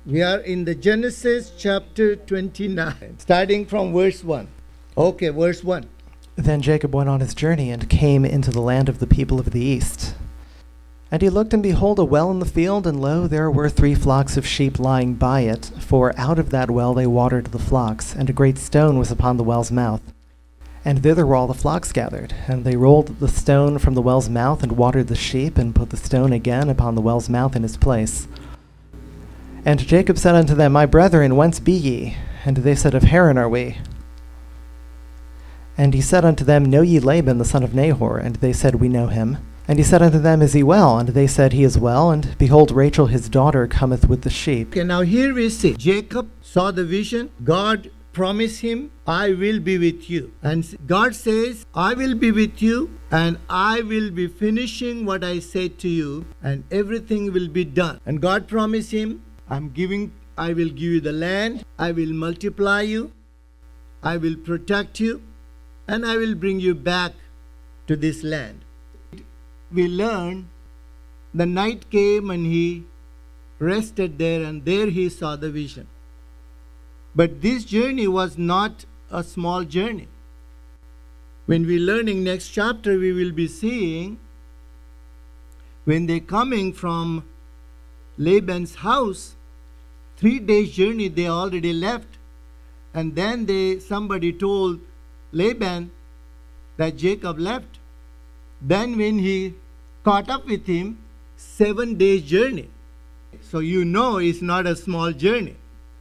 We are in the Genesis chapter 29, starting from verse 1. Okay, verse 1. Then Jacob went on his journey and came into the land of the people of the east. And he looked, and behold, a well in the field, and lo, there were 3 flocks of sheep lying by it, for out of that well they watered the flocks, and a great stone was upon the well's mouth. And thither were all the flocks gathered, and they rolled the stone from the well's mouth, and watered the sheep, and put the stone again upon the well's mouth in his place. And Jacob said unto them, My brethren, whence be ye? And they said, Of Haran are we. And he said unto them, Know ye Laban the son of Nahor? And they said, We know him. And he said unto them, Is he well? And they said, He is well. And behold, Rachel his daughter cometh with the sheep. Okay, now here we see Jacob saw the vision. God promised him, I will be with you. And God says, I will be with you, and I will be finishing what I said to you, and everything will be done. And God promised him, I will give you the land, I will multiply you, I will protect you, and I will bring you back to this land. We learn the night came and he rested there, and there he saw the vision. But this journey was not a small journey. When we learning next chapter, we will be seeing when they coming from Laban's house, 3 days journey they already left, and then somebody told Laban that Jacob left. Then when he caught up with him, 7 days journey. So you know it's not a small journey.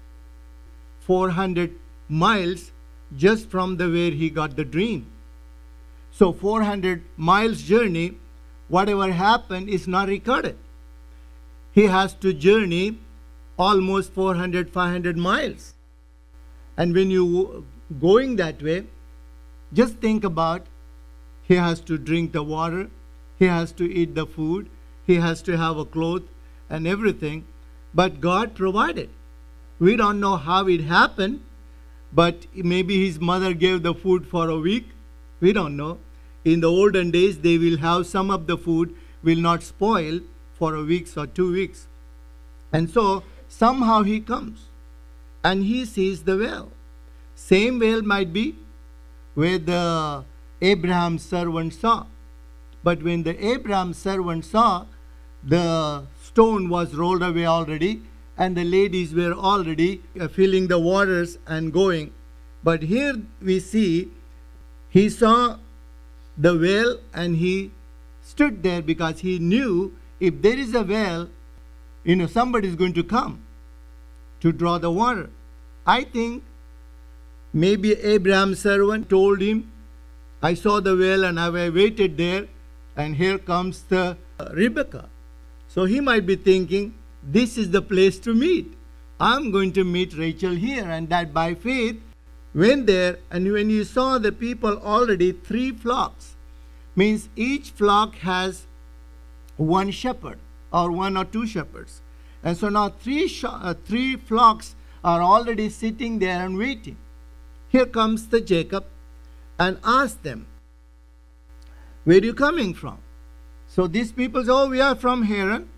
400 miles just from where he got the dream. So 400 miles journey, whatever happened is not recorded. He has to journey almost 400, 500 miles. And when you going that way, just think about, he has to drink the water, he has to eat the food, he has to have a cloth and everything. But God provided. We don't know how it happened, but maybe his mother gave the food for a week. We don't know. In the olden days, they will have some of the food will not spoil for a week or 2 weeks. And so somehow he comes and he sees the well. Same well might be where the Abraham's servant saw. But when the Abraham's servant saw, the stone was rolled away already, and the ladies were already filling the waters and going. But here we see, he saw the well and he stood there because he knew if there is a well, somebody is going to come to draw the water. I think maybe Abraham's servant told him, I saw the well and I waited there, and here comes the Rebekah. So he might be thinking, this is the place to meet. I'm going to meet Rachel here. And that by faith went there, and when you saw the people already 3 flocks, means each flock has 1 shepherd or 1 or 2 shepherds. And so now 3 flocks are already sitting there and waiting. Here comes the Jacob and asks them, where are you coming from? So these people say, we are from Haran.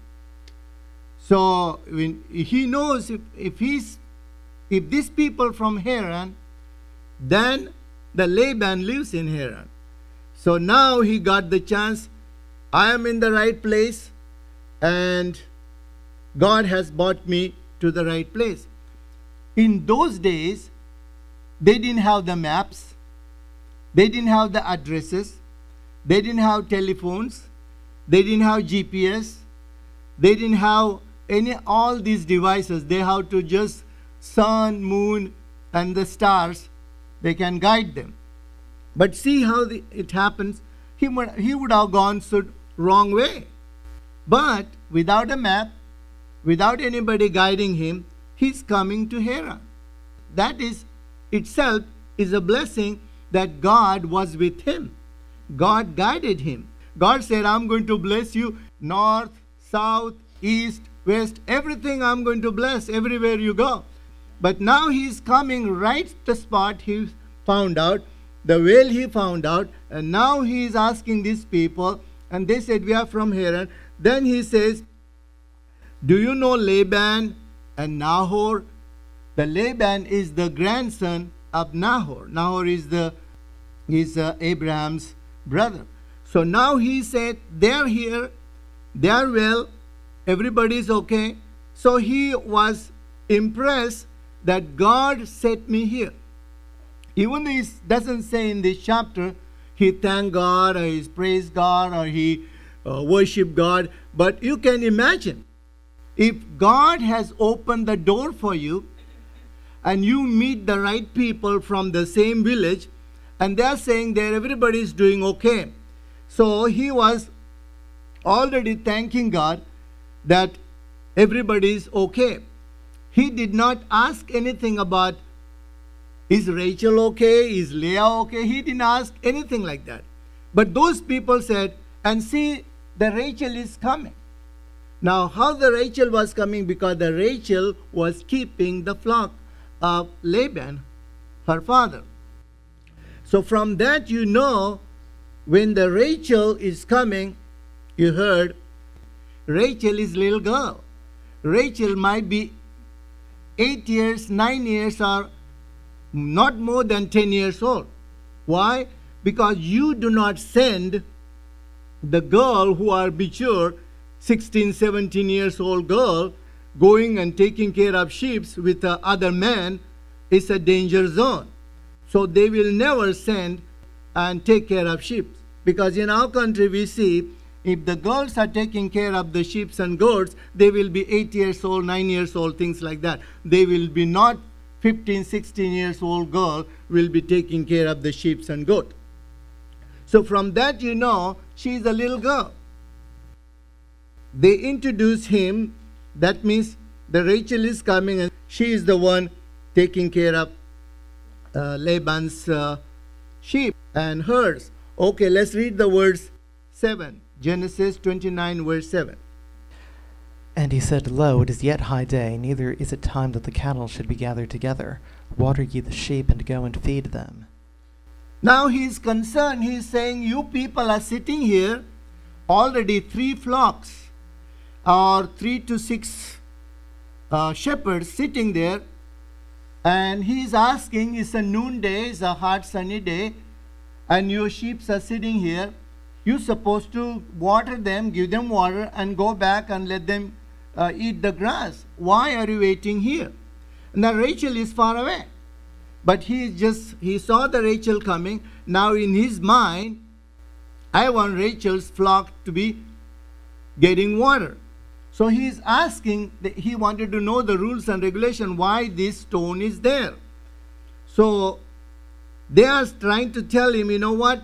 So when he knows if these people from Haran, then the Laban lives in Haran. So now he got the chance, I am in the right place, and God has brought me to the right place. In those days, they didn't have the maps, they didn't have the addresses, they didn't have telephones, they didn't have GPS, they didn't have all these devices. They have to just sun, moon, and the stars. They can guide them. But see how it happens. He would have gone the wrong way. But without a map, without anybody guiding him, he's coming to Haran. That is itself is a blessing that God was with him. God guided him. God said, I'm going to bless you north, south, east, west, everything I'm going to bless everywhere you go. But now he's coming right to the spot he found out, the well he found out, and now he is asking these people, and they said, we are from Haran. Then he says, do you know Laban And Nahor, the Laban is the grandson of Nahor. Nahor is Abraham's brother. So now he said, they're here, they're well, everybody's okay. So he was impressed that God sent me here. Even though he doesn't say in this chapter, he thanked God or he praised God or he worshiped God. But you can imagine, if God has opened the door for you and you meet the right people from the same village and they're saying that everybody is doing okay. So he was already thanking God that everybody is okay. He did not ask anything about, is Rachel okay? Is Leah okay? He didn't ask anything like that. But those people said, and see, the Rachel is coming. Now, how the Rachel was coming? Because the Rachel was keeping the flock of Laban, her father. So from that you know, when the Rachel is coming, you heard, Rachel is little girl. Rachel might be 8 years, 9 years, or not more than 10 years old. Why? Because you do not send the girl who are mature, 16, 17 years old girl, going and taking care of sheep with other men is a danger zone. So they will never send and take care of sheep. Because in our country we see, if the girls are taking care of the sheep and goats, they will be 8 years old, 9 years old, things like that. They will be not 15, 16 years old girl will be taking care of the sheep and goat. So from that you know she is a little girl. They introduce him, that means the Rachel is coming and she is the one taking care of Laban's sheep and herds. Okay, let's read the verse 7. Genesis 29 verse 7. And he said, Lo, it is yet high day, neither is it time that the cattle should be gathered together. Water ye the sheep, and go and feed them. Now he is concerned. He is saying, you people are sitting here, already 3 flocks, or 3 to 6 shepherds sitting there, and he is asking, it's a noonday, it's a hot sunny day, and your sheep are sitting here. You're supposed to water them, give them water, and go back and let them eat the grass. Why are you waiting here? Now Rachel is far away. But he saw the Rachel coming. Now in his mind, I want Rachel's flock to be getting water. So he is asking, he wanted to know the rules and regulation, why this stone is there. So they are trying to tell him, you know what?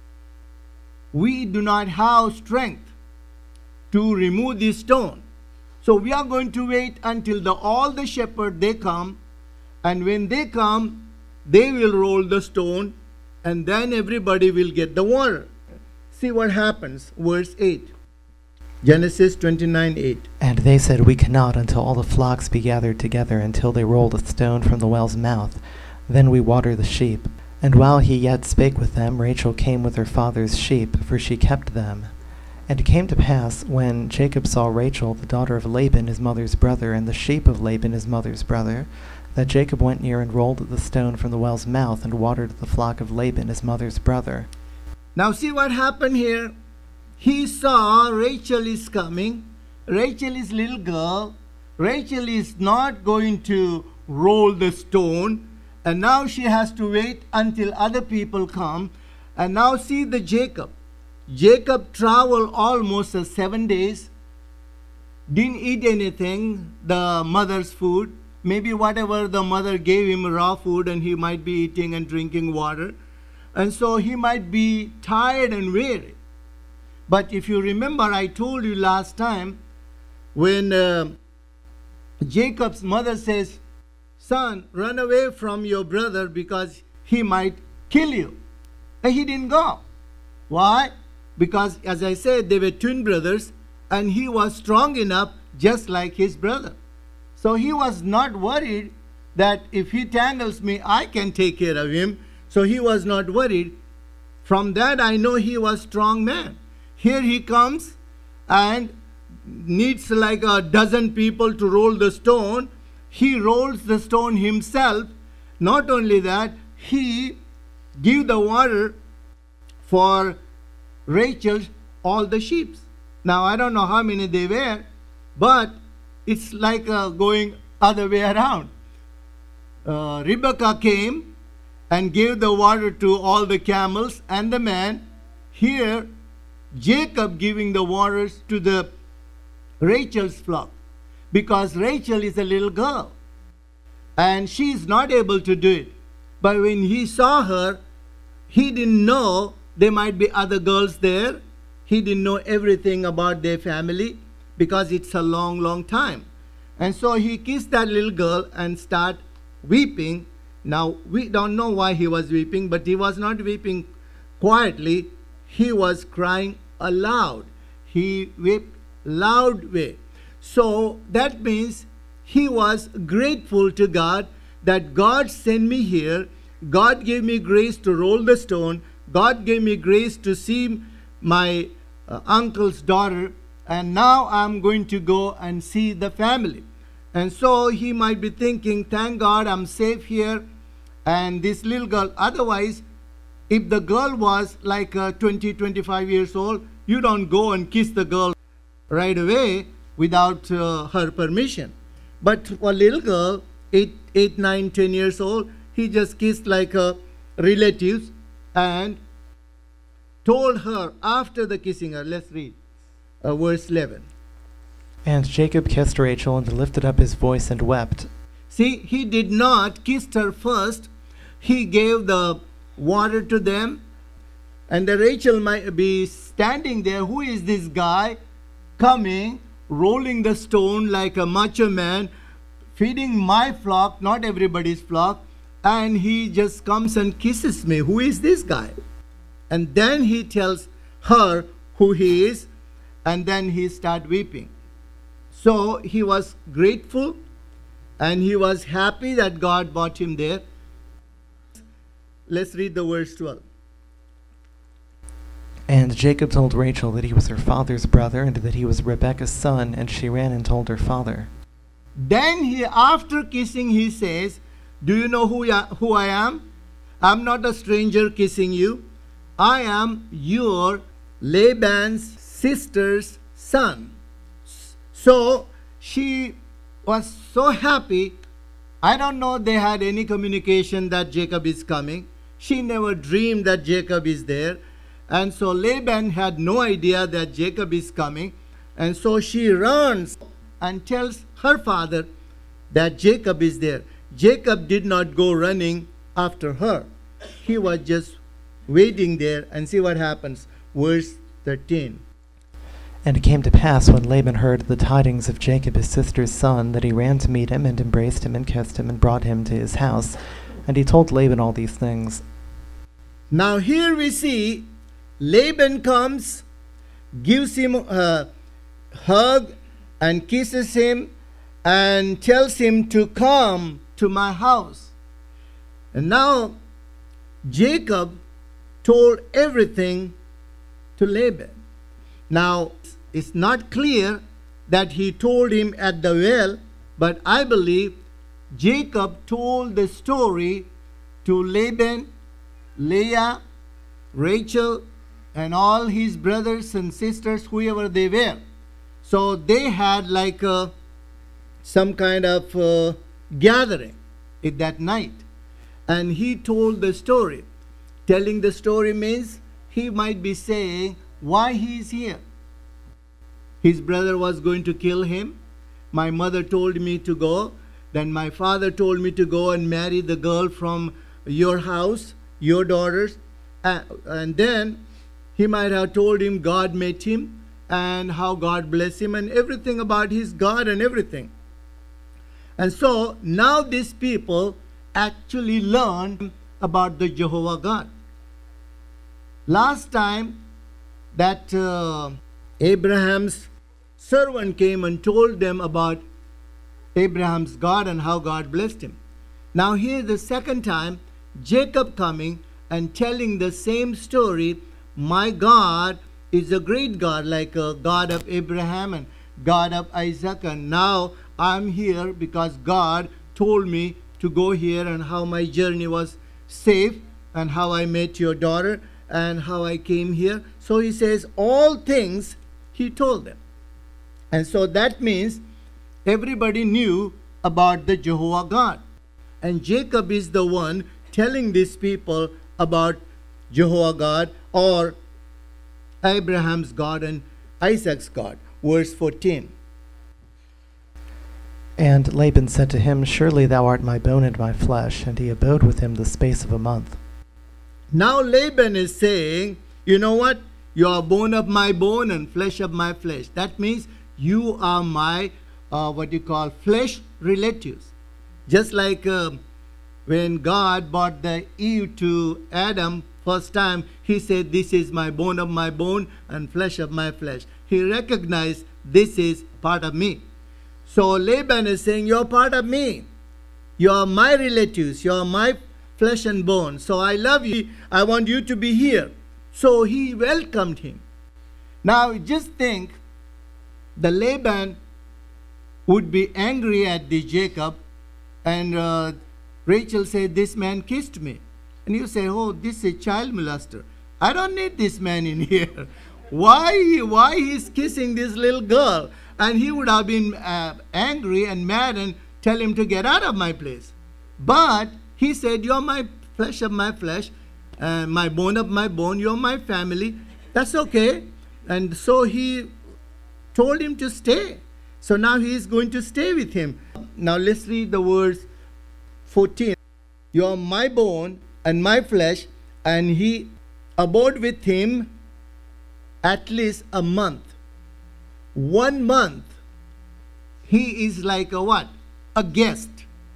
We do not have strength to remove this stone. So we are going to wait until all the shepherds, they come. And when they come, they will roll the stone. And then everybody will get the water. See what happens. Verse 8. Genesis 29:8. And they said, We cannot until all the flocks be gathered together, until they roll the stone from the well's mouth. Then we water the sheep. And while he yet spake with them, Rachel came with her father's sheep, for she kept them. And it came to pass, when Jacob saw Rachel, the daughter of Laban his mother's brother, and the sheep of Laban his mother's brother, that Jacob went near and rolled the stone from the well's mouth, and watered the flock of Laban his mother's brother. Now see what happened here. He saw Rachel is coming. Rachel is little girl. Rachel is not going to roll the stone. And now she has to wait until other people come. And now see the Jacob. Jacob traveled almost 7 days. Didn't eat anything, the mother's food. Maybe whatever the mother gave him, raw food, and he might be eating and drinking water. And so he might be tired and weary. But if you remember, I told you last time, when Jacob's mother says, Son, run away from your brother because he might kill you. And he didn't go. Why? Because, as I said, they were twin brothers, and he was strong enough just like his brother. So he was not worried that if he tangles me, I can take care of him. So he was not worried. From that, I know he was a strong man. Here he comes and needs like a dozen people to roll the stone. he rolls the stone himself. Not only that, he give the water for Rachel, all the sheep. Now, I don't know how many they were, but it's like going other way around. Rebekah came and gave the water to all the camels and the men. Here, Jacob giving the waters to the Rachel's flock, because Rachel is a little girl and she is not able to do it. But when he saw her, he didn't know there might be other girls there. He didn't know everything about their family because it's a long, long time. And so he kissed that little girl and start weeping. Now, we don't know why he was weeping, but he was not weeping quietly. He was crying aloud. He wept loud way. So that means he was grateful to God that God sent me here. God gave me grace to roll the stone. God gave me grace to see my uncle's daughter. And now I'm going to go and see the family. And so he might be thinking, thank God I'm safe here. And this little girl, otherwise, if the girl was like 20, 25 years old, you don't go and kiss the girl right away without her permission. But for a little girl, 8, 9, 10 years old, he just kissed like relatives and told her after the kissing her. Let's read verse 11. And Jacob kissed Rachel and lifted up his voice and wept. See, he did not kiss her first. He gave the water to them. And the Rachel might be standing there. Who is this guy coming, rolling the stone like a macho man, feeding my flock, not everybody's flock, and he just comes and kisses me? Who is this guy? And then he tells her who he is, and then he started weeping. So he was grateful and he was happy that God brought him there. Let's read the verse 12. And Jacob told Rachel that he was her father's brother and that he was Rebekah's son, and she ran and told her father. Then he, after kissing, he says, do you know who I am? I'm not a stranger kissing you. I am your Laban's sister's son. So she was so happy. I don't know they had any communication that Jacob is coming. She never dreamed that Jacob is there. And so Laban had no idea that Jacob is coming. And so she runs and tells her father that Jacob is there. Jacob did not go running after her. He was just waiting there, and see what happens. Verse 13. And it came to pass, when Laban heard the tidings of Jacob his sister's son, that he ran to meet him, and embraced him, and kissed him, and brought him to his house. And he told Laban all these things. Now here we see Laban comes, gives him a hug, and kisses him, and tells him to come to my house. And now Jacob told everything to Laban. Now, it's not clear that he told him at the well, but I believe Jacob told the story to Laban, Leah, Rachel, and all his brothers and sisters, whoever they were. So they had like some kind of gathering at that night. And he told the story. Telling the story means he might be saying why he is here. His brother was going to kill him. My mother told me to go. Then my father told me to go and marry the girl from your house, your daughters. And then he might have told him God met him and how God blessed him and everything about his God and everything. And so now these people actually learn about the Jehovah God. Last time that Abraham's servant came and told them about Abraham's God and how God blessed him. Now here the second time, Jacob coming and telling the same story. My God is a great God, like a God of Abraham and God of Isaac, and now I'm here because God told me to go here, and how my journey was safe, and how I met your daughter, and how I came here. So he says all things he told them. And so that means everybody knew about the Jehovah God. And Jacob is the one telling these people about Jehovah God, or Abraham's God and Isaac's God. Verse 14. And Laban said to him, Surely thou art my bone and my flesh. And he abode with him the space of a month. Now Laban is saying, you know what? You are bone of my bone and flesh of my flesh. That means you are my, flesh relatives. Just like when God brought the Eve to Adam first time, he said, this is my bone of my bone and flesh of my flesh. He recognized this is part of me. So Laban is saying, you're part of me. You're my relatives. You're my flesh and bone. So I love you. I want you to be here. So he welcomed him. Now just think, the Laban would be angry at the Jacob, and Rachel said, this man kissed me. And you say, oh, this is a child molester. I don't need this man in here. Why he's kissing this little girl? And he would have been angry and mad and tell him to get out of my place. But he said, you're my flesh of my flesh, my bone of my bone, you're my family. That's okay. And so he told him to stay. So now he is going to stay with him. Now let's read the verse 14. You're my bone and my flesh. And he abode with him at least a month. 1 month. He is like a what? A guest.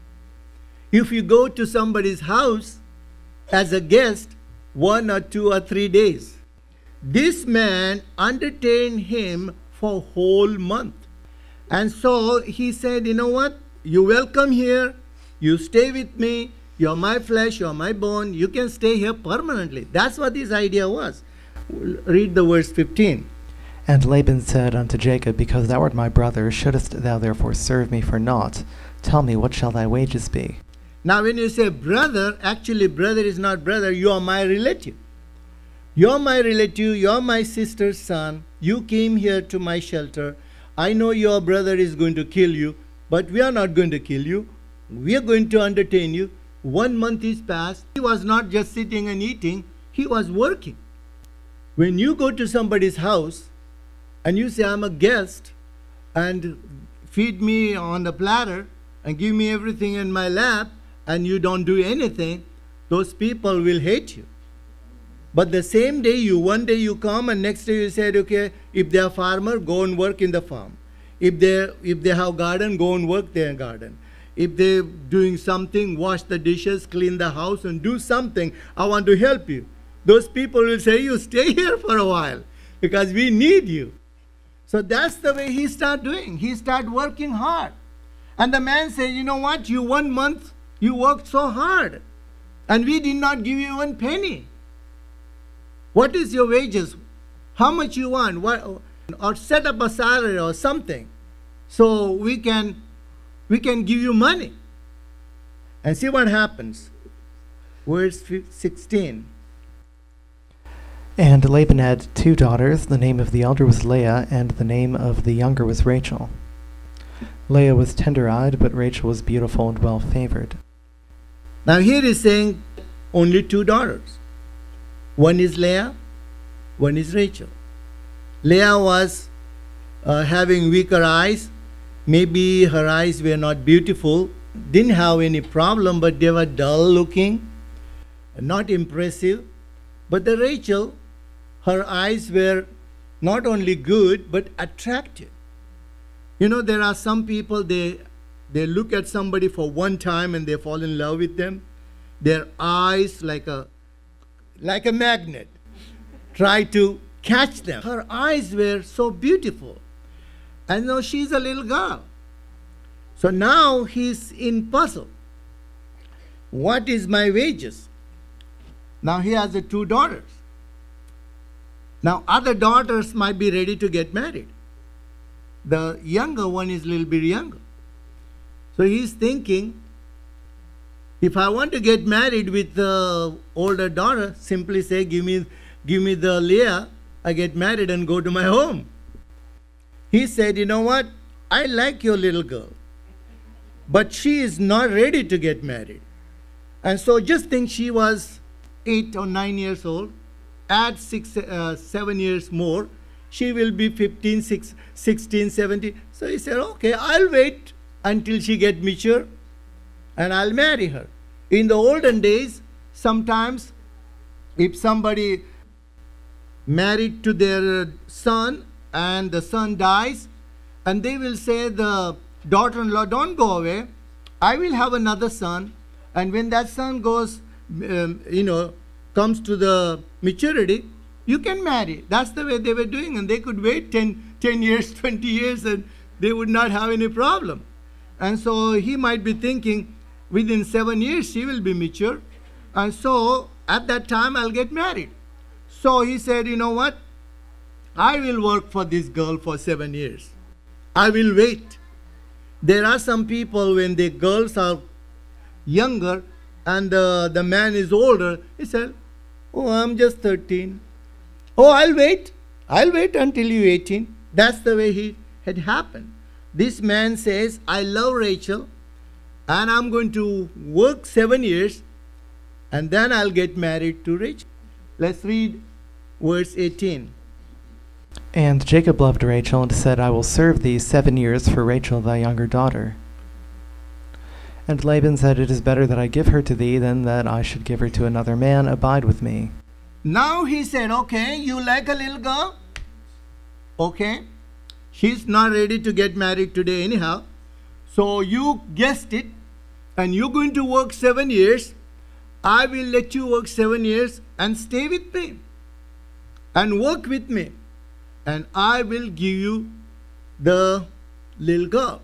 If you go to somebody's house as a guest, 1 or 2 or 3 days. This man entertained him for a whole month. And so he said, you know what? You welcome here. You stay with me. You're my flesh. You're my bone. You can stay here permanently. That's what his idea was. Read the verse 15. And Laban said unto Jacob, Because thou art my brother, shouldest thou therefore serve me for naught? Tell me, what shall thy wages be? Now when you say brother, actually brother is not brother. You are my relative. You're my relative. You're my sister's son. You came here to my shelter. I know your brother is going to kill you, but we are not going to kill you. We are going to entertain you. 1 month is passed. He was not just sitting and eating. He was working. When you go to somebody's house and you say, I'm a guest, and feed me on the platter and give me everything in my lap, and you don't do anything, those people will hate you. But the same day, one day you come, and next day you said, okay, if they are farmer, go and work in the farm. If they have garden, go and work their garden. If they're doing something, wash the dishes, clean the house, and do something, I want to help you. Those people will say, you stay here for a while, because we need you. So that's the way he started doing. He started working hard. And the man said, you know what, you 1 month, you worked so hard, and we did not give you 1 penny. What is your wages? How much you want? Or set up a salary or something, so we can give you money. And see what happens. Verse 16. And Laban had 2 daughters. The name of the elder was Leah, and the name of the younger was Rachel. Leah was tender-eyed, but Rachel was beautiful and well-favored. Now here is saying only 2 daughters. One is Leah, one is Rachel. Leah was having weaker eyes. Maybe her eyes were not beautiful, didn't have any problem, but they were dull looking, not impressive. But the Rachel, her eyes were not only good, but attractive. You know, there are some people, they look at somebody for one time and they fall in love with them. Their eyes, like a magnet, try to catch them. Her eyes were so beautiful. And now she's a little girl. So now he's in puzzle. What is my wages? Now he has 2 daughters. Now other daughters might be ready to get married. The younger one is a little bit younger. So he's thinking, if I want to get married with the older daughter, simply say, give me the Leah, I get married and go to my home. He said, you know what? I like your little girl, but she is not ready to get married. And so just think she was 8 or 9 years old. Add 7 years more, she will be 15, 16, 17. So he said, okay, I'll wait until she gets mature and I'll marry her. In the olden days, sometimes if somebody married to their son and the son dies, and they will say, the daughter-in-law, don't go away, I will have another son, and when that son goes, comes to the maturity, you can marry. That's the way they were doing, and they could wait 10 years, 20 years, and they would not have any problem. And so he might be thinking, within 7 years, she will be mature, and so at that time, I'll get married. So he said, you know what? I will work for this girl for 7 years. I will wait. There are some people, when the girls are younger and the man is older, he said, oh, I'm just 13. Oh, I'll wait. I'll wait until you're 18. That's the way it had happened. This man says, I love Rachel, and I'm going to work 7 years, and then I'll get married to Rachel. Let's read verse 18. And Jacob loved Rachel and said, I will serve thee 7 years for Rachel thy younger daughter. And Laban said, it is better that I give her to thee than that I should give her to another man. Abide with me. Now he said, okay, you like a little girl? Okay. She's not ready to get married today anyhow. So you guessed it, and you're going to work 7 years. I will let you work 7 years and stay with me and work with me. And I will give you the little girl.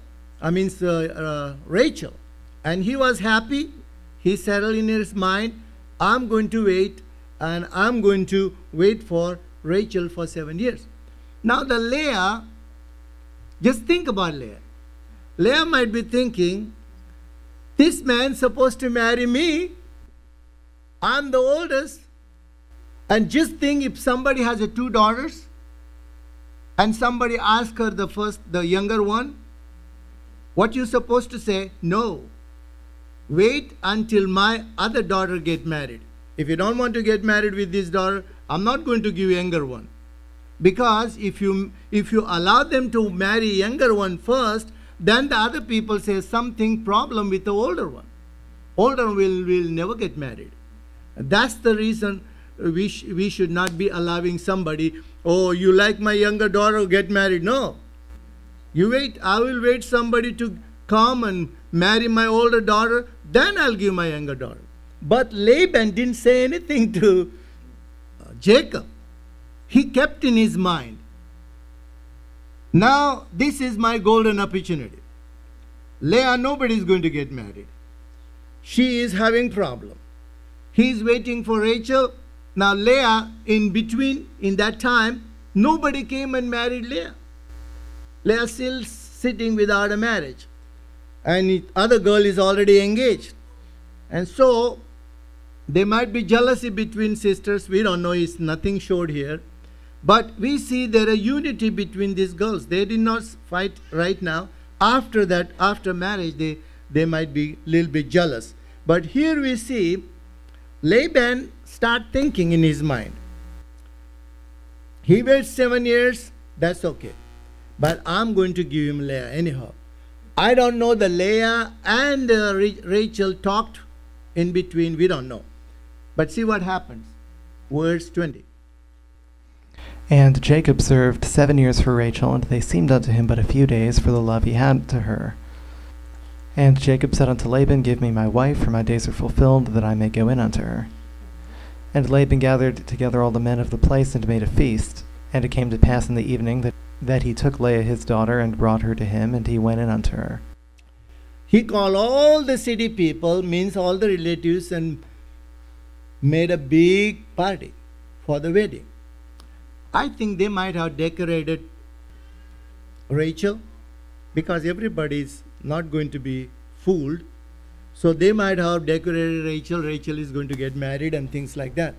Rachel. And he was happy. He settled in his mind, I'm going to wait, and I'm going to wait for Rachel for 7 years. Now the Leah, just think about Leah. Leah might be thinking, this man's supposed to marry me. I'm the oldest. And just think, if somebody has 2 daughters, and somebody asks her the younger one, what you supposed to say? No. Wait until my other daughter get married. If you don't want to get married with this daughter, I'm not going to give you younger one. Because if you allow them to marry younger one first, then the other people say something problem with the older one. Older one will never get married. That's the reason we should not be allowing somebody, oh, you like my younger daughter, get married. No. You wait. I will wait somebody to come and marry my older daughter, then I'll give my younger daughter. But Laban didn't say anything to Jacob. He kept in his mind, now this is my golden opportunity. Leah, nobody is going to get married. She is having problem. He is waiting for Rachel. Now Leah, in between, in that time, nobody came and married Leah. Leah still sitting without a marriage. And the other girl is already engaged. And so, there might be jealousy between sisters. We don't know. It's nothing showed here. But we see there a unity between these girls. They did not fight right now. After that, after marriage, they might be a little bit jealous. But here we see Laban start thinking in his mind. He waits 7 years, that's okay. But I'm going to give him Leah anyhow. I don't know, the Leah and Rachel talked in between, we don't know. But see what happens. Verse 20. And Jacob served 7 years for Rachel, and they seemed unto him but a few days for the love he had to her. And Jacob said unto Laban, give me my wife, for my days are fulfilled, that I may go in unto her. And Laban gathered together all the men of the place, and made a feast. And it came to pass in the evening that he took Leah his daughter, and brought her to him, and he went in unto her. He called all the city people, means all the relatives, and made a big party for the wedding. I think they might have decorated Rachel, because everybody is not going to be fooled. So they might have decorated Rachel. Rachel is going to get married and things like that.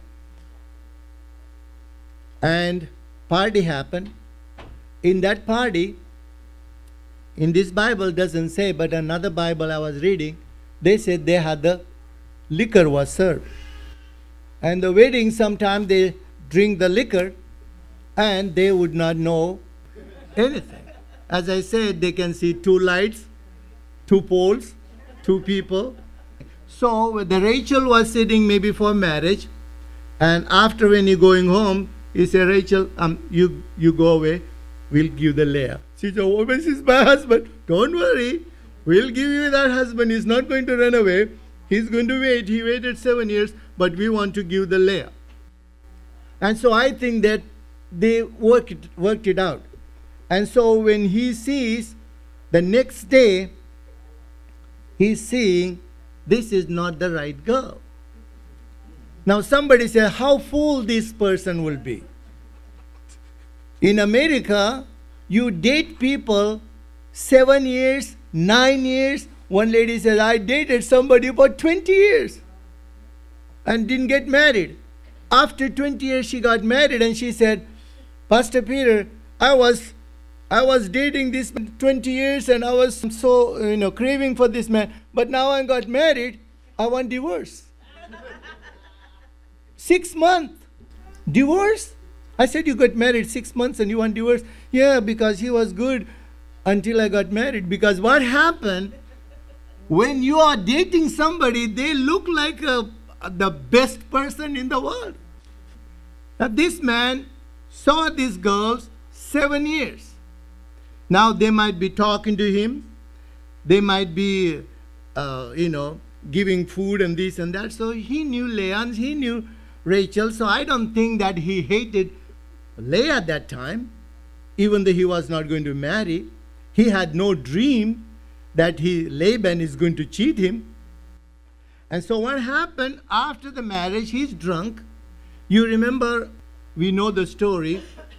And party happened. In that party, in this Bible doesn't say, but another Bible I was reading, they said they had the liquor was served. And the wedding, sometimes they drink the liquor and they would not know anything. As I said, they can see two lights, two poles, two people. So the Rachel was sitting maybe for marriage, and after when you're going home, he said, Rachel, you go away, we'll give the Leah. She said, oh, this is my husband. Don't worry, we'll give you that husband. He's not going to run away. He's going to wait. He waited 7 years, but we want to give the Leah. And so I think that they worked it out. And so when he sees, the next day, he's seeing, this is not the right girl. Now somebody said, how fool this person will be. In America, you date people 7 years, 9 years. One lady said, I dated somebody for 20 years and didn't get married. After 20 years, she got married, and she said, Pastor Peter, I was dating this 20 years and I was so, craving for this man. But now I got married, I want divorce. 6 months, divorce? I said, you got married 6 months and you want divorce? Yeah, because he was good until I got married. Because what happened, when you are dating somebody, they look like the best person in the world. Now this man saw these girls 7 years. Now they might be talking to him. They might be, giving food and this and that. So he knew Leah and he knew Rachel. So I don't think that he hated Leah at that time, even though he was not going to marry. He had no dream that Laban is going to cheat him. And so what happened after the marriage, he's drunk. You remember, we know the story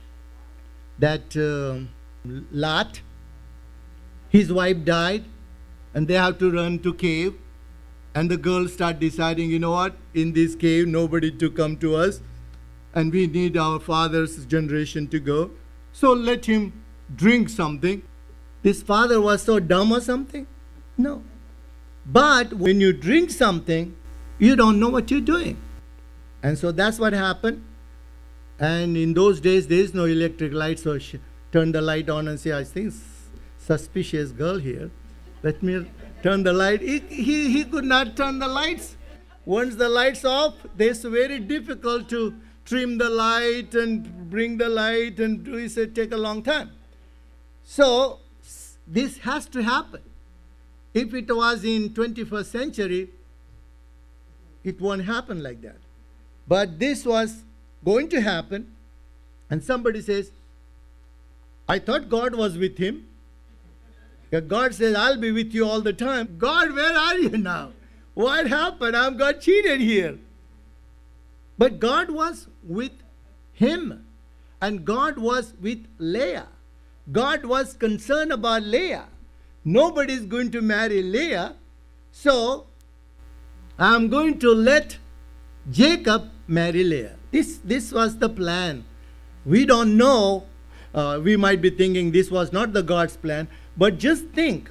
that Lot, his wife died, and they have to run to cave. And the girls start deciding, you know what, in this cave, nobody to come to us, and we need our father's generation to go. So let him drink something. This father was so dumb or something? No. But when you drink something, you don't know what you're doing. And so that's what happened. And in those days, there is no electric light, so she turned the light on and say, I think suspicious girl here. Let me turn the light. He could not turn the lights. Once the lights off, it's very difficult to trim the light and bring the light, and he said take a long time. So this has to happen. If it was in 21st century, it won't happen like that. But this was going to happen, and somebody says, I thought God was with him. God says, I'll be with you all the time. God, where are you now? What happened? I got cheated here. But God was with him, and God was with Leah. God was concerned about Leah. Nobody is going to marry Leah, so I'm going to let Jacob marry Leah. This was the plan. We don't know. We might be thinking this was not the God's plan, but just think,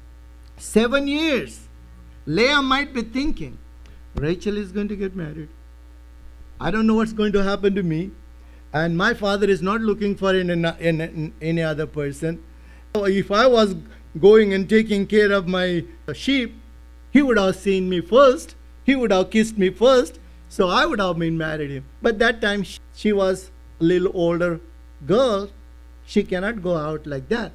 7 years, Leah might be thinking, Rachel is going to get married. I don't know what's going to happen to me, and my father is not looking for any other person. So if I was going and taking care of my sheep, he would have seen me first. He would have kissed me first. So I would have been married him. But that time she was a little older girl. She cannot go out like that.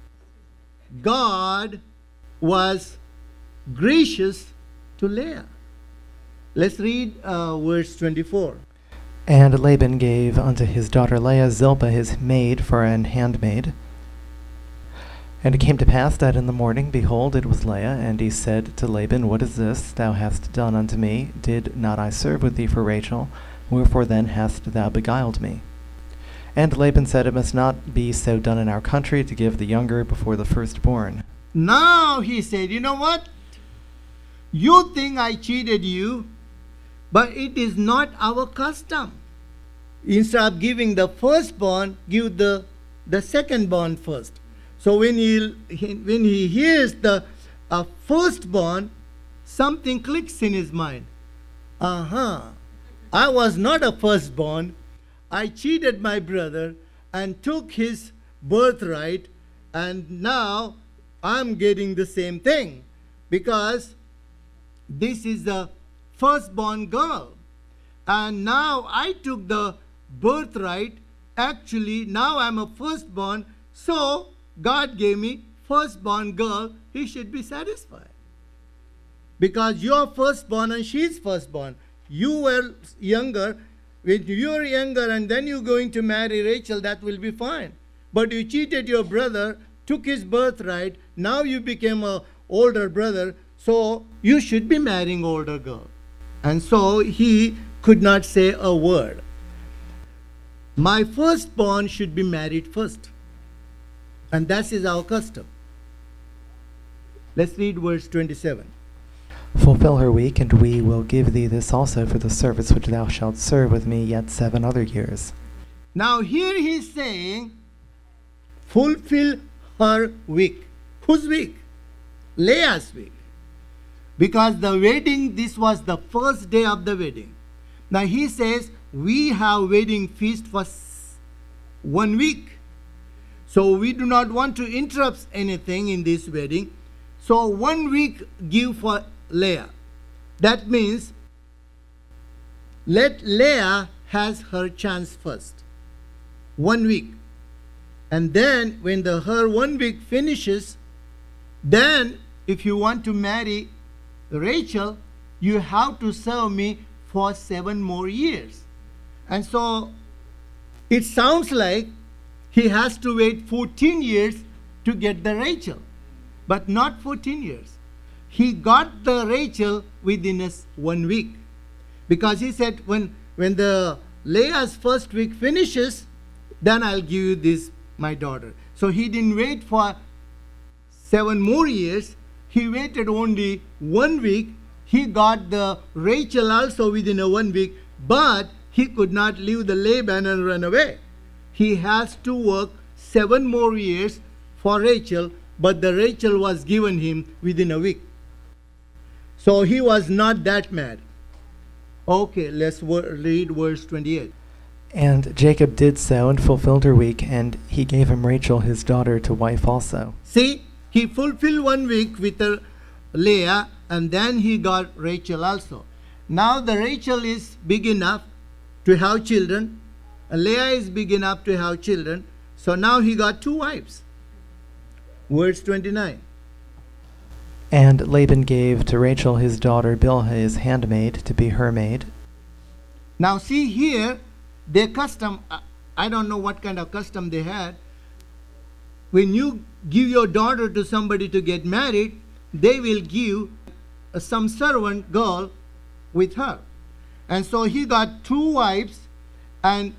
God was gracious to Leah. Let's read verse 24. And Laban gave unto his daughter Leah Zilpah his maid for an handmaid. And it came to pass that in the morning, behold, it was Leah, and he said to Laban, What is this thou hast done unto me? Did not I serve with thee for Rachel? Wherefore then hast thou beguiled me? And Laban said, It must not be so done in our country, to give the younger before the firstborn. Now he said, you know what? You think I cheated you, but it is not our custom. Instead of giving the firstborn, give the secondborn first. So when he hears the firstborn, something clicks in his mind. I was not a firstborn. I cheated my brother and took his birthright, and now I'm getting the same thing because this is the firstborn girl. And now I took the birthright. Actually, now I'm a firstborn, so God gave me firstborn girl. He should be satisfied. Because you're firstborn and she's firstborn. You were younger. When you're younger and then you're going to marry Rachel, that will be fine. But you cheated your brother, took his birthright, now you became an older brother, so you should be marrying older girl. And so he could not say a word. My firstborn should be married first. And that is our custom. Let's read verse 27. Fulfill her week, and we will give thee this also for the service which thou shalt serve with me yet 7 other years. Now here he's saying, fulfill her week. Whose week? Leah's week. Because the wedding, this was the first day of the wedding. Now he says, we have wedding feast for 1 week. So we do not want to interrupt anything in this wedding. So 1 week give for Leah. That means let Leah has her chance first. 1 week. And then when her 1 week finishes, then if you want to marry Rachel, you have to serve me for 7 more years. And so it sounds like he has to wait 14 years to get the Rachel. But not 14 years. He got the Rachel within 1 week. Because he said, when the Leah's first week finishes, then I'll give you this, my daughter. So he didn't wait for 7 more years. He waited only 1 week. He got the Rachel also within 1 week, but he could not leave the Laban and run away. He has to work 7 more years for Rachel, but the Rachel was given him within a week. So he was not that mad. Okay, let's read verse 28. And Jacob did so and fulfilled her week, and he gave him Rachel his daughter to wife also. See, he fulfilled 1 week with Leah, and then he got Rachel also. Now the Rachel is big enough to have children, and Leah is big enough to have children. So now he got 2 wives. Verse 29. And Laban gave to Rachel his daughter Bilhah his handmaid to be her maid. Now see here, their custom, I don't know what kind of custom they had. When you give your daughter to somebody to get married, they will give some servant girl with her. And so he got 2 wives, and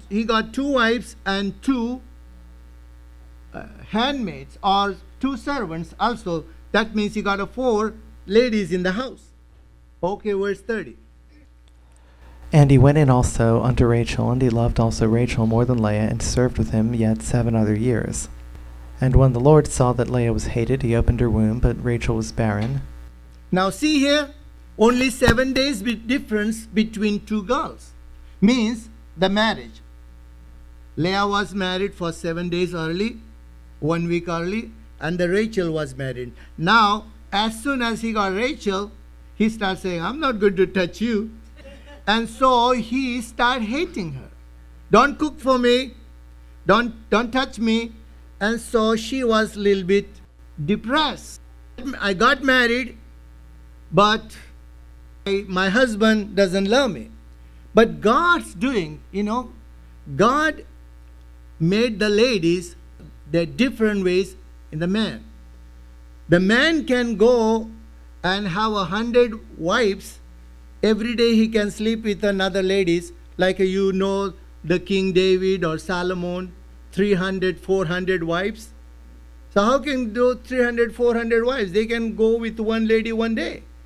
2 handmaids or 2 servants also. That means he got 4 ladies in the house. Okay, verse 30. And he went in also unto Rachel, and he loved also Rachel more than Leah, and served with him yet 7 other years. And when the Lord saw that Leah was hated, he opened her womb, but Rachel was barren. Now see here, only 7 days difference between 2 girls. Means the marriage. Leah was married for 7 days early, 1 week early, and the Rachel was married. Now, as soon as he got Rachel, he starts saying, I'm not going to touch you. And so he started hating her. Don't cook for me. Don't touch me. And so she was a little bit depressed. I got married, but my husband doesn't love me. But God's doing, God made the ladies the different ways in the man. The man can go and have 100 wives. Every day he can sleep with another ladies, like the King David or Solomon, 300, 400 wives. So how can do 300, 400 wives? They can go with 1 lady 1 day.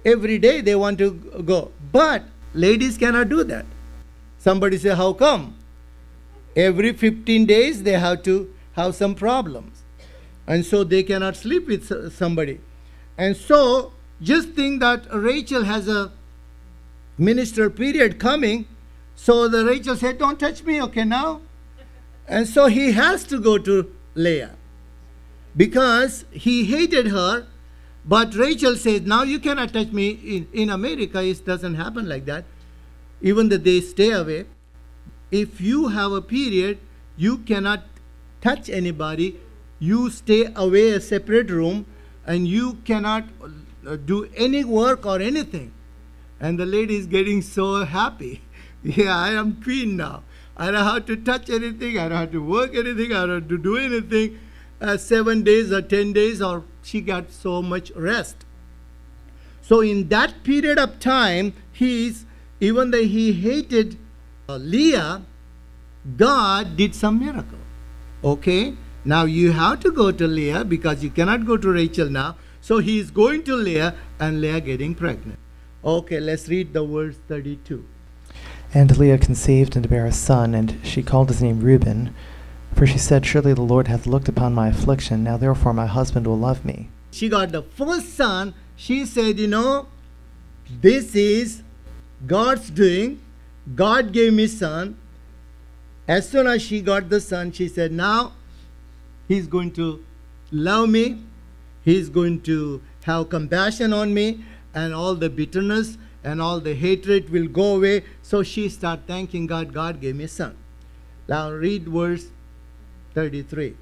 Every day they want to go. But ladies cannot do that. Somebody say, how come? Every 15 days they have to have some problems. And so they cannot sleep with somebody. And so just think that Rachel has a minister period coming. So the Rachel said, don't touch me, okay, now? And so he has to go to Leah because he hated her. But Rachel says, now you cannot touch me. In America, it doesn't happen like that. Even though they stay away. If you have a period, you cannot touch anybody. You stay away a separate room and you cannot do any work or anything. And the lady is getting so happy. Yeah, I am queen now. I don't have to touch anything. I don't have to work anything. I don't have to do anything. 7 days or 10 days, or she got so much rest. So in that period of time, even though he hated Leah, God did some miracle. Okay, now you have to go to Leah because you cannot go to Rachel now. So he is going to Leah and Leah getting pregnant. Okay, let's read the verse 32. And Leah conceived and bare a son, and she called his name Reuben. For she said, surely the Lord hath looked upon my affliction, now therefore my husband will love me. She got the first son. She said, this is God's doing. God gave me son. As soon as she got the son, she said, now he's going to love me. He's going to have compassion on me, and all the bitterness and all the hatred will go away. So she started thanking God. God gave me a son. Now read verse 33.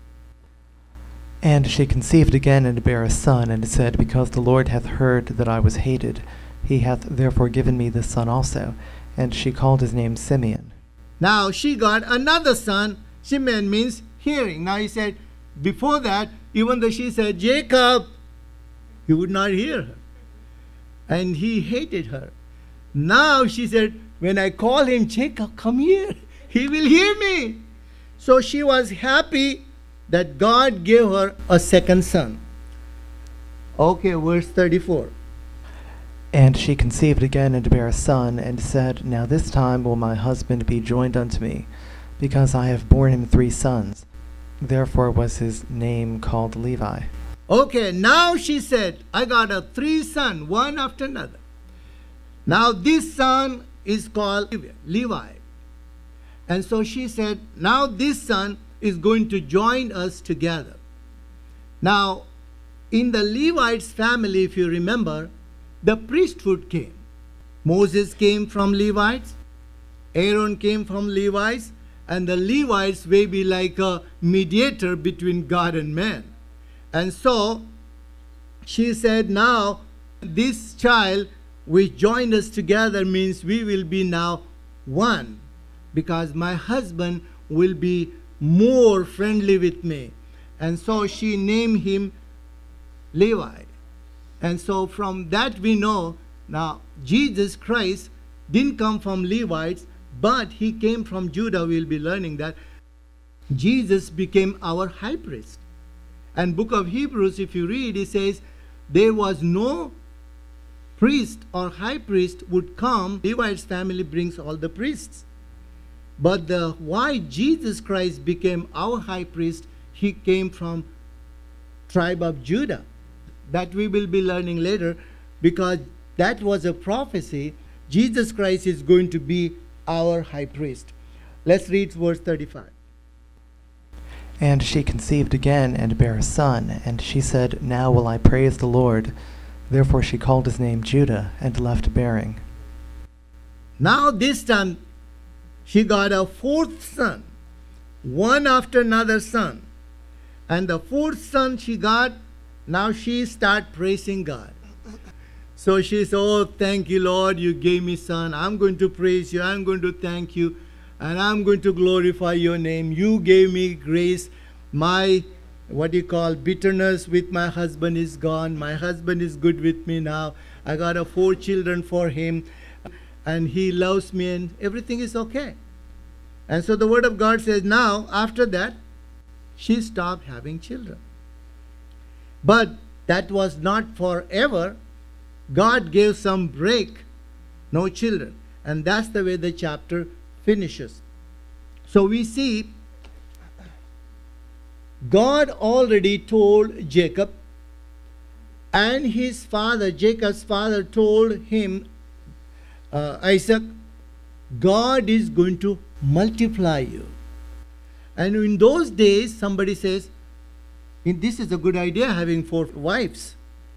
And she conceived again and bare a son, and said, because the Lord hath heard that I was hated, he hath therefore given me this son also. And she called his name Simeon. Now she got another son. Simeon means hearing. Now he said, before that, even though she said, Jacob, he would not hear her. And he hated her. Now she said, when I call him, Jacob, come here. He will hear me. So she was happy that God gave her a second son. Okay, verse 34. And she conceived again and bare a son, and said, now this time will my husband be joined unto me, because I have borne him 3 sons. Therefore was his name called Levi. Okay, now she said, I got 3 sons, one after another. Now this son is called Levi. And so she said, now this son is going to join us together. Now, in the Levites family, if you remember, the priesthood came. Moses came from Levites. Aaron came from Levites. And the Levites may be like a mediator between God and man. And so she said, now this child which joined us together means we will be now one, because my husband will be more friendly with me. And so she named him Levi. And so from that we know now Jesus Christ didn't come from Levites, but he came from Judah. We'll be learning that. Jesus became our high priest. And book of Hebrews, if you read, it says, there was no priest or high priest would come. Levi's family brings all the priests. But why Jesus Christ became our high priest, he came from tribe of Judah. That we will be learning later, because that was a prophecy. Jesus Christ is going to be our high priest. Let's read verse 35. And she conceived again and bare a son, and she said, now will I praise the Lord. Therefore she called his name Judah, and left bearing. Now this time she got a 4th son, one after another son. And the 4th son she got, now she started praising God. So she said, oh, thank you, Lord, you gave me son. I'm going to praise you. I'm going to thank you. And I'm going to glorify your name. You gave me grace. My, bitterness with my husband is gone. My husband is good with me now. I got 4 children for him. And he loves me and everything is okay. And so the word of God says now, after that, she stopped having children. But that was not forever. God gave some break, no children. And that's the way the chapter finishes. So we see God already told Jacob, and his father, Jacob's father, told him, Isaac, God is going to multiply you. And in those days, somebody says, this is a good idea, having 4 wives.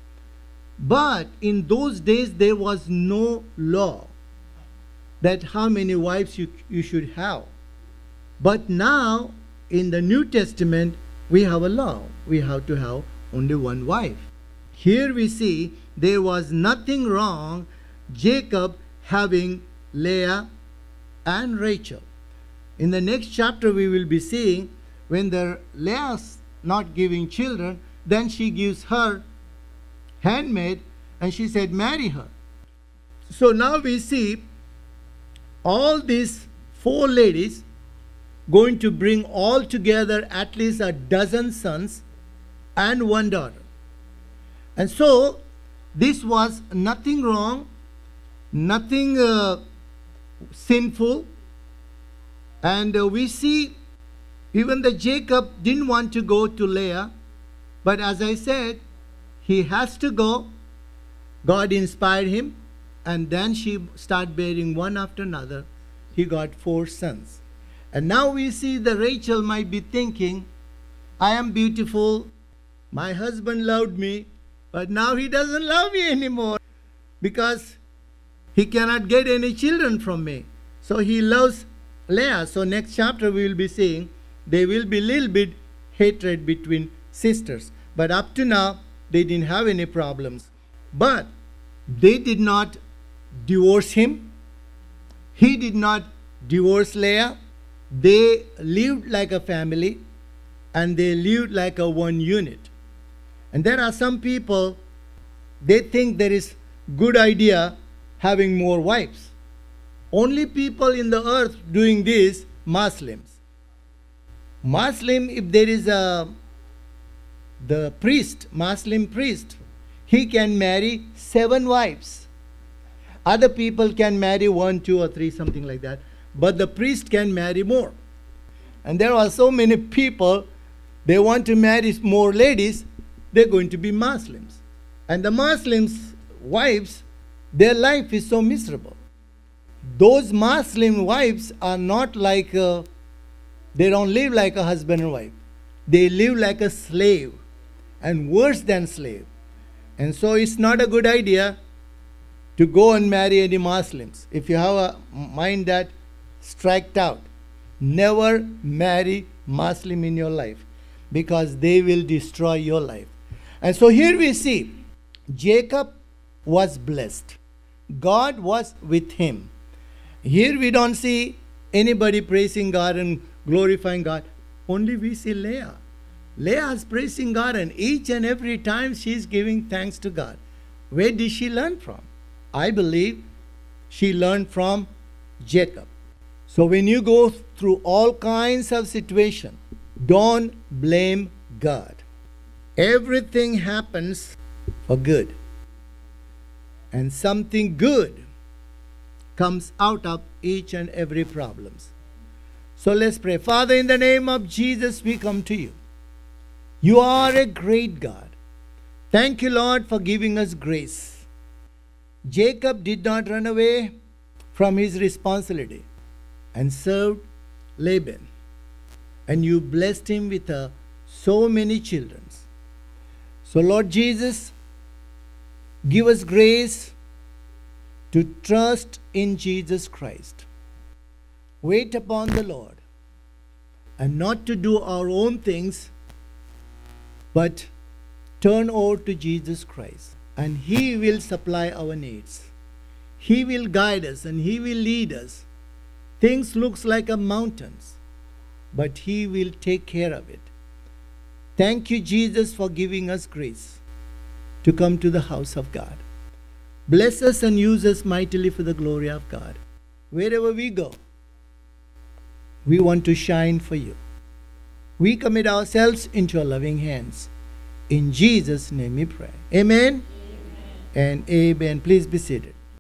But in those days, there was no law that how many wives you should have. But now, in the New Testament, we have a law. We have to have only 1 wife. Here we see there was nothing wrong Jacob having Leah and Rachel. In the next chapter we will be seeing when Leah's not giving children, then she gives her handmaid and she said, marry her. So now we see all these 4 ladies going to bring all together at least a dozen sons and 1 daughter. And so this was nothing wrong, nothing sinful. And we see even the Jacob didn't want to go to Leah, but as I said, he has to go. God inspired him, and then she started bearing one after another. He got 4 sons. And now we see that Rachel might be thinking, I am beautiful, my husband loved me, but now he doesn't love me anymore because he cannot get any children from me. So he loves Leah. So next chapter we will be seeing there will be a little bit hatred between sisters. But up to now, they didn't have any problems. But they did not divorce him. He did not divorce Leah. They lived like a family, and they lived like a one unit. And there are some people, they think there is good idea having more wives. Only people in the earth doing this, Muslims. Muslim, if there is the priest, Muslim priest, he can marry 7 wives. Other people can marry 1, 2, or 3, something like that. But the priest can marry more. And there are so many people, they want to marry more ladies, they're going to be Muslims. And the Muslims' wives, their life is so miserable. Those Muslim wives are not like, they don't live like a husband and wife. They live like a slave, and worse than slave. And so it's not a good idea to go and marry any Muslims. If you have a mind that striked out, never marry Muslim in your life, because they will destroy your life. And so here we see Jacob was blessed. God was with him. Here we don't see anybody praising God and glorifying God. Only we see Leah. Leah is praising God, and each and every time she is giving thanks to God. Where did she learn from? I believe she learned from Jacob. So when you go through all kinds of situations, don't blame God. Everything happens for good. And something good comes out of each and every problem. So let's pray. Father, in the name of Jesus, we come to you. You are a great God. Thank you, Lord, for giving us grace. Jacob did not run away from his responsibility and served Laban. And you blessed him with so many children. So Lord Jesus, give us grace to trust in Jesus Christ. Wait upon the Lord, and not to do our own things, but turn over to Jesus Christ, and He will supply our needs. He will guide us and He will lead us. Things looks like a mountains, but He will take care of it. Thank you, Jesus, for giving us grace to come to the house of God. Bless us and use us mightily for the glory of God. Wherever we go, we want to shine for you. We commit ourselves into your loving hands. In Jesus' name we pray. Amen. Amen. and amen. Please be seated.